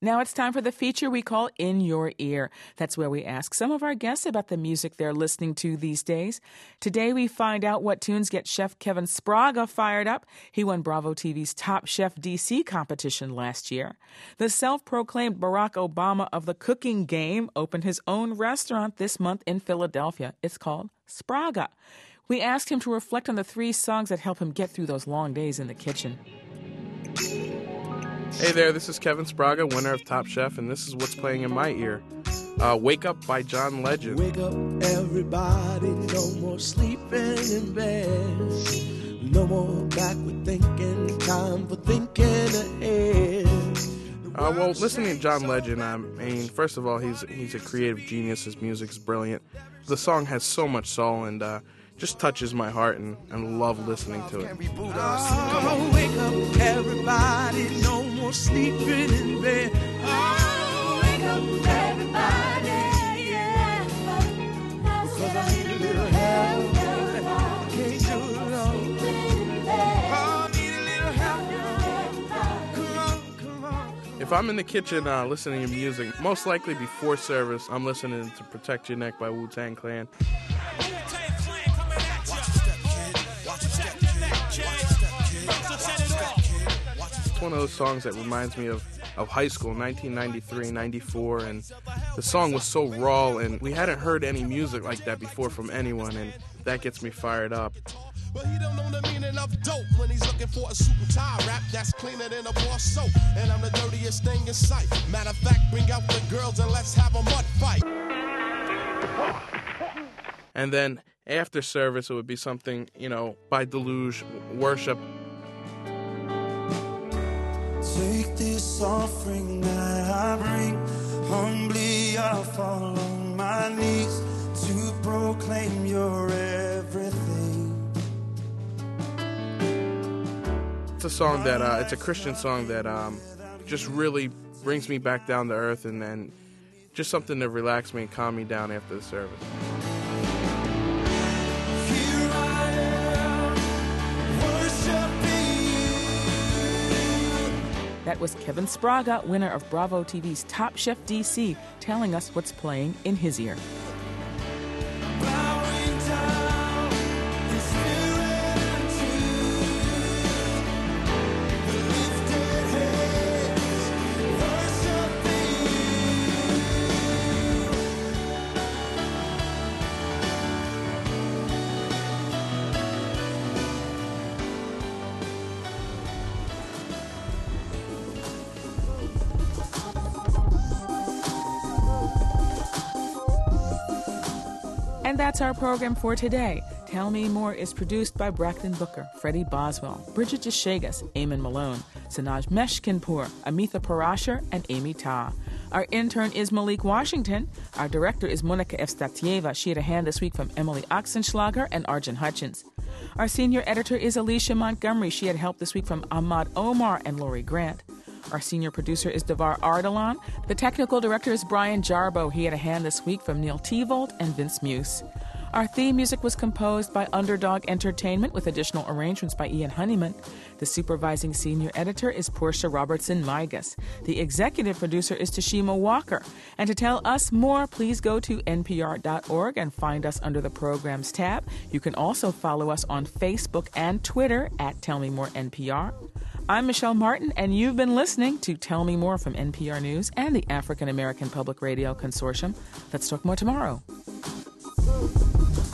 Now it's time for the feature we call In Your Ear. That's where we ask some of our guests about the music they're listening to these days. Today we find out what tunes get Chef Kevin Spraga fired up. He won Bravo TV's Top Chef DC competition last year. The self-proclaimed Barack Obama of the cooking game opened his own restaurant this month in Philadelphia. It's called Spraga. We asked him to reflect on the 3 songs that help him get through those long days in the kitchen. Hey there, this is Kevin Spraga, winner of Top Chef, and this is what's playing in my ear. Wake Up by John Legend. Wake up, everybody, no more sleeping in bed. No more backward thinking, time for thinking ahead. Well, listening to John Legend, I mean, first of all, he's a creative genius. His music's brilliant. The song has so much soul and just touches my heart, and love listening to it. Oh, wake up, everybody, no more sleeping in bed. Oh, wake up, everybody, yeah. Because I need a little help. Can't do it alone. Oh, I need a little help. Come on. If I'm in the kitchen listening to music, most likely before service, I'm listening to Protect Your Neck by Wu-Tang Clan. It's one of those songs that reminds me of high school, 1993, 94, and the song was so raw, and we hadn't heard any music like that before from anyone, and that gets me fired up. But he don't know the meaning of dope when he's looking for a suit and tie rap that's cleaner than a bar soap. And I'm the dirtiest thing in sight. Matter of fact, bring out the girls and let's have a mud fight. And then after service, it would be something, by Deluge, Worship. Take this offering that I bring, humbly I fall on my knees to proclaim your everything. It's a song that, it's a Christian song that just really brings me back down to earth, and then just something to relax me and calm me down after the service. That was Kevin Spraga, winner of Bravo TV's Top Chef DC, telling us what's playing in his ear. And that's our program for today. Tell Me More is produced by Braxton Booker, Freddie Boswell, Bridget Deshagas, Eamon Malone, Sanaj Meshkinpur, Amitha Parashar, and Amy Ta. Our intern is Malik Washington. Our director is Monica Evstatieva. She had a hand this week from Emily Oxenschlager and Arjun Hutchins. Our senior editor is Alicia Montgomery. She had help this week from Ahmad Omar and Lori Grant. Our senior producer is Devar Ardalan. The technical director is Brian Jarbo. He had a hand this week from Neil Tevold and Vince Muse. Our theme music was composed by Underdog Entertainment with additional arrangements by Ian Honeyman. The supervising senior editor is Portia Robertson-Migas. The executive producer is Tashima Walker. And to tell us more, please go to npr.org and find us under the Programs tab. You can also follow us on Facebook and Twitter at Tell Me More NPR. I'm Michelle Martin, and you've been listening to Tell Me More from NPR News and the African American Public Radio Consortium. Let's talk more tomorrow.